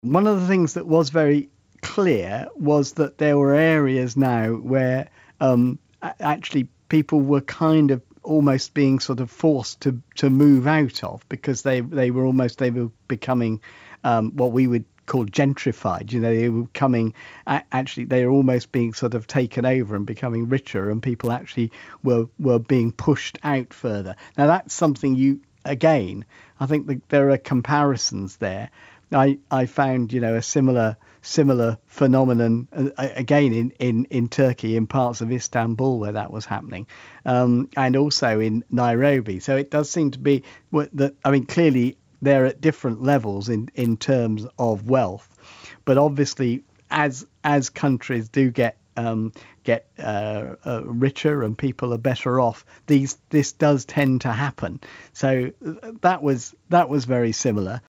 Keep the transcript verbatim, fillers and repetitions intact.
One of the things that was very clear was that there were areas now where um, a- actually people were kind of almost being sort of forced to to move out of because they they were almost they were becoming um, what we would call gentrified. You know, they were coming a- actually they were almost being sort of taken over and becoming richer, and people actually were were being pushed out further. Now that's something you again, I think that there are comparisons there. I I found, you know, a similar similar phenomenon uh, a- again in in in Turkey, in parts of Istanbul where that was happening, um, and also in Nairobi. So it does seem to be what that. I mean, clearly they're at different levels in in terms of wealth, but obviously as as countries do get um, get uh, uh, richer and people are better off, these this does tend to happen. So uh, that was that was very similar.